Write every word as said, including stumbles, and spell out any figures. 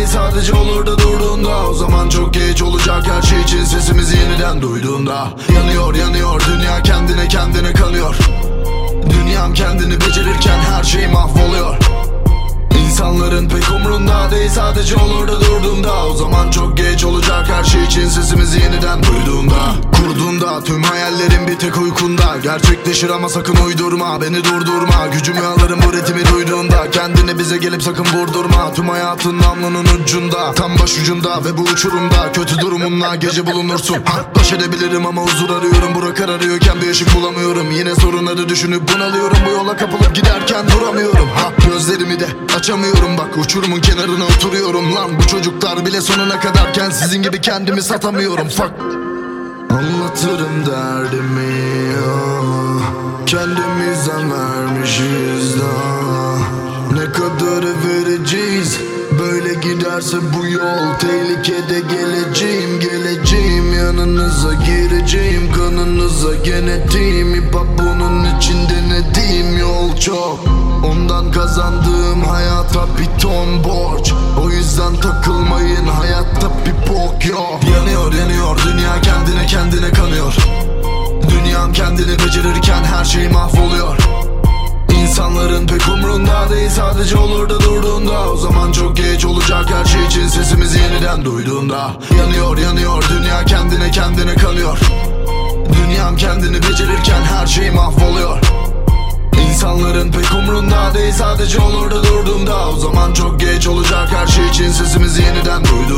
değil, sadece olur da durduğunda. O zaman çok geç olacak her şey için, sesimizi yeniden duyduğunda. Yanıyor yanıyor dünya, kendine kendine kanıyor. Dünyam kendini becerirken her şey mahvoluyor. İnsanların pek umrunda değil, sadece olur da durduğunda. O zaman çok geç olacak her şey için, sesimizi yeniden duyduğunda. Kurduğunda tüm hayallerim bir tek uykunda gerçekleşir ama sakın uydurma, beni durdurma. Gücümü alırım bu ritmi duyduğunda. Kendine bize gelip sakın vurdurma. Tüm hayatın namlunun ucunda, tam başucunda ve bu uçurumda. Kötü durumunla gece bulunursun. Ha, baş edebilirim ama huzur arıyorum. Bura kararıyorken bir ışık bulamıyorum. Yine sorunları düşünüp bunalıyorum. Bu yola kapılıp giderken duramıyorum. Ha, gözlerimi de açamıyorum, bak uçurumun kenarına oturuyorum. Lan bu çocuklar bile sonuna kadarken sizin gibi kendimi satamıyorum. Fuck. Anlatırım derdimi ah, kendimizden vermişiz daha. Ne kadar vereceğiz, böyle giderse bu yol tehlikede. Geleceğim geleceğim yanınıza, gireceğim kanınıza. Genetiğim hip hop, bunun için denediğim yol çok. Ondan kazandığım hayata bir ton borç. O yüzden takılmayın, hayatta bir bok yok. Yanıyor yanıyor dünya, kendine kendine kanıyor. Dünyam kendini becerirken her şey mahvoluyor. İnsanların pek umrunda değil, sadece olur da durduğunda. O zaman çok geç olacak her şey için, sesimizi yeniden duyduğunda. Yanıyor yanıyor dünya, kendine kendine kanıyor. Dünyam kendini becerirken her şey mahvoluyor. İnsanların pek umrunda değil, sadece olur da durduğunda. O zaman çok geç olacak her şey için, sesimizi yeniden duyduğunda.